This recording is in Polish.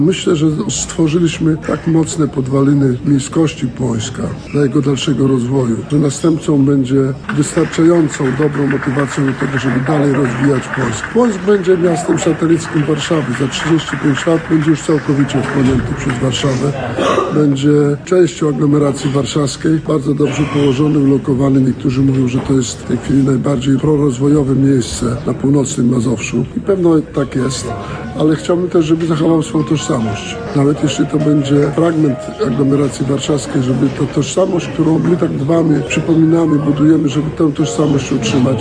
Myślę, że stworzyliśmy tak mocne podwaliny miejskości Płońska dla jego dalszego rozwoju, że następcą będzie wystarczającą dobrą motywacją do tego, żeby dalej rozwijać Płońsk. Płońsk będzie miastem satelickim Warszawy. Za 35 lat będzie już całkowicie wchłonięty przez Warszawę. Będzie częścią aglomeracji warszawskiej, bardzo dobrze położony, ulokowany. Niektórzy mówią, że to jest w tej chwili najbardziej prorozwojowe miejsce na północnym Mazowszu. I pewno tak jest, ale chciałbym też, żeby zachował swoją tożsamość. Nawet jeśli to będzie fragment aglomeracji warszawskiej, żeby ta tożsamość, którą my tak dbamy, przypominamy, budujemy, żeby tę tożsamość utrzymać.